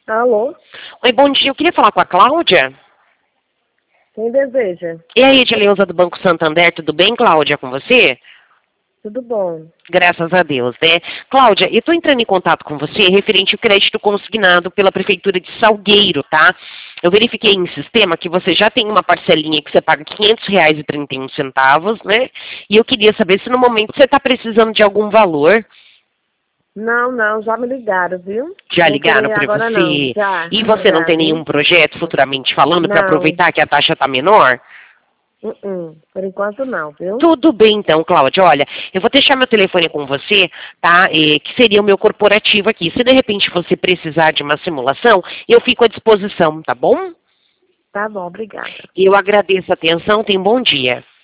Alô? Oi, bom dia. Eu queria falar com a Cláudia. Quem deseja? E aí, Edileuza do Banco Santander, tudo bem, Cláudia, com você? Tudo bom. Graças a Deus, né? Cláudia, eu estou entrando em contato com você referente ao crédito consignado pela Prefeitura de Salgueiro, tá? Eu verifiquei em sistema que você já tem uma parcelinha que você paga R$ 500,31, né? E eu queria saber se no momento você está precisando de algum valor. Não, já me ligaram, viu? Já Vou ligaram querer para agora não. você? Já, E você não já, tem nenhum viu? projeto futuramente falando para Não. aproveitar que a taxa está menor? Por enquanto não, viu? Tudo bem então, Cláudia. Olha, eu vou deixar meu telefone com você, tá? Que seria o meu corporativo aqui. Se de repente você precisar de uma simulação, eu fico à disposição, tá bom? Tá bom, obrigada. Eu agradeço a atenção, tenha um bom dia.